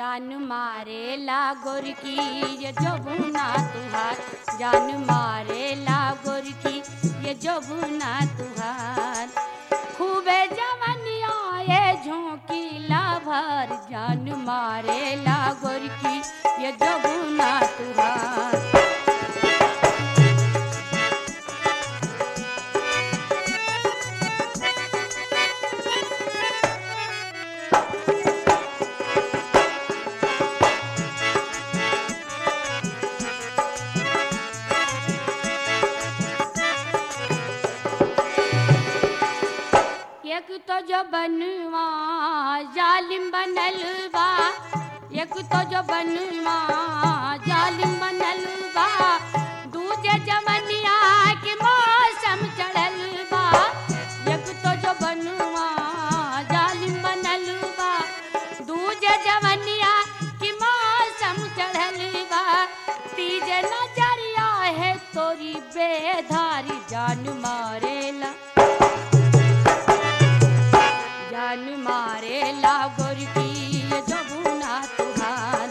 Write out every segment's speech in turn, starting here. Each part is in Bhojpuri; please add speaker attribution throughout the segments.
Speaker 1: जान मारे ला गोरकी ये जबुना तुहार, जान मारे ला गोरकी ये जबुना तुहार। खूबे जवनिया ये झोंकीला भर, जान मारे ला गोरकी ये जबुना तुहार। एक तो जो बनवा जालिम बनल बा, एक तो जो बनवा जालिम बनल बा, दूजे जवनिया के मौसम चढ़ल बा। एक तो जो बनवा जालिम बनल बा, दूजे जवनिया के मौसम चढ़ल बा। तीजे नजरिया है तोरी बेधारी, जान मारेला जान मारे ला गोरकी ये जबुना तुहार।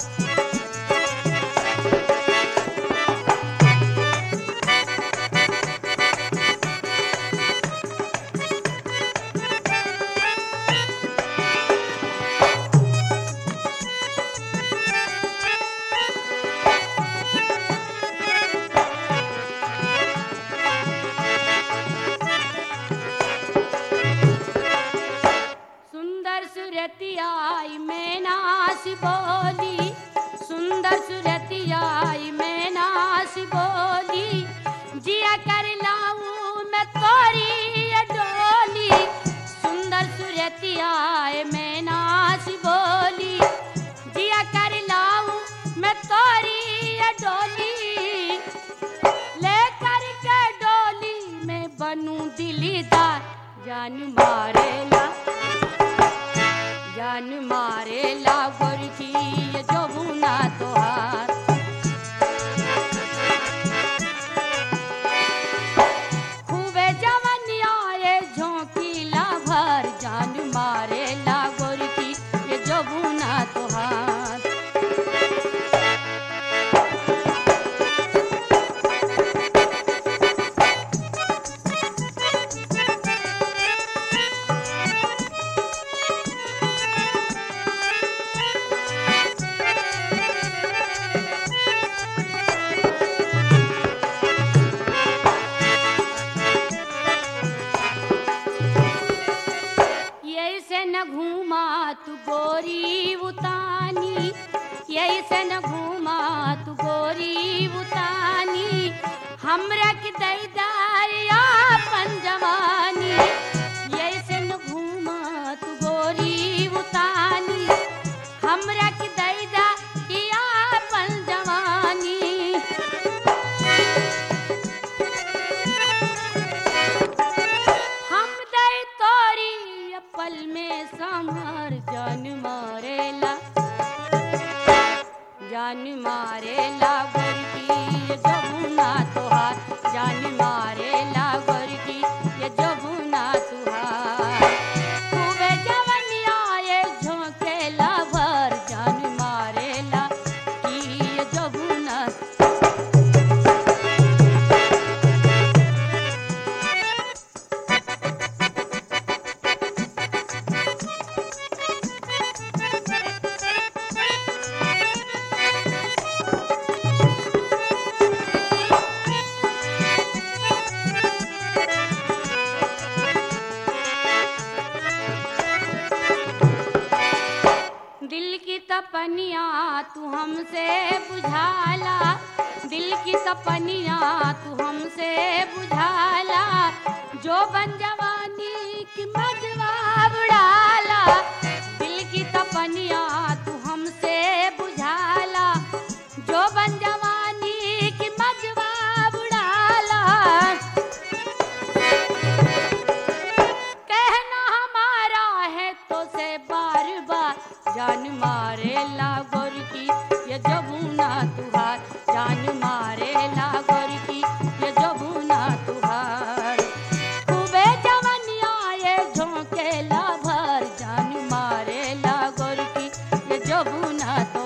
Speaker 1: सुरतियाई में नास बोली, सुंदर सुरतियाई में नास बोली, जिया कर लाऊं मैं तोरी ये डोली। सुंदर सुरतियाई में नास बोली, जिया कर लाऊं मैं तोरी ये डोली। लेकर के डोली में बनूं दिलीदार, जान मारेला जान मारे ला गोरकी ये जबुना तुहार। खूबे जवनिया ये झोंकीला भर, जान मारे ला गोरकी ये जबुना तुहार। घूमा तू गोरी उतानी, यही से न घूमा तू गोरी उतानी, हमरा की दैदारिया पन जवानी। यही से न घूमा तू गोरी उतानी, हमरा की दैदारिया पन जवानी। हम दई तोरी पल में संहार, जान मारेला जान मारेला गोरकी ये जबुना तुहार, जान मारेला गोरकी ये जबुना तुहार। खूबे जवनिया ये झोंकेला भर, जान मारेला की ये जबुना। दिल की तपनिया तू हमसे बुझाला, दिल की तपनिया तू हमसे बुझाला, जो बन जवानी की मजवा बुढ़ाला। दिल की तपनिया तू हमसे बुझाला, जो बन जवानी की मजवा बुढ़ाला। कहना हमारा है तो से बार बार, जान मारे ला गोरकी ये जबुना तुहार, जान मारे ला गोरकी ये जबुना तुहार। खूबे जवनिया ये झोंकेला भर, जान मारे ला गोरकी ये जबुना।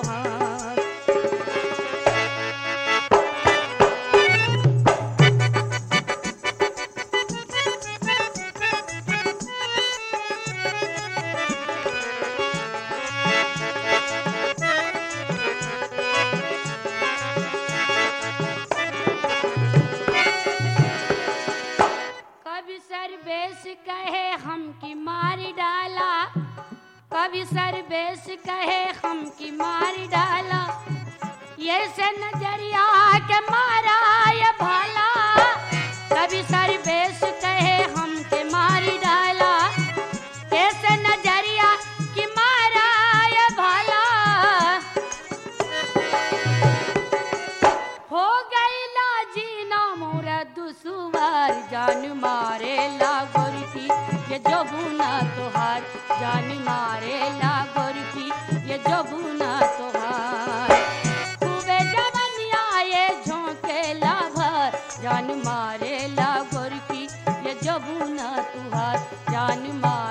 Speaker 1: कवि सर्वेश कहे हम की मार डाला, ये से नजरिया के मारा ये भाला। कवि सर्वेश कहे हम के मार डाला, ये से नजरिया की मारा ये भाला। हो गई ला जीना मोरा दुसुवार, जान मारे ला गोरकी ये जबुना तोहार, जान मारे ला गोरकी ये जबुना तोहार। खूबे जवनिया ये झोंके ला भर, जान मारे ला गोरकी ये जबुना तुहार, जान मारे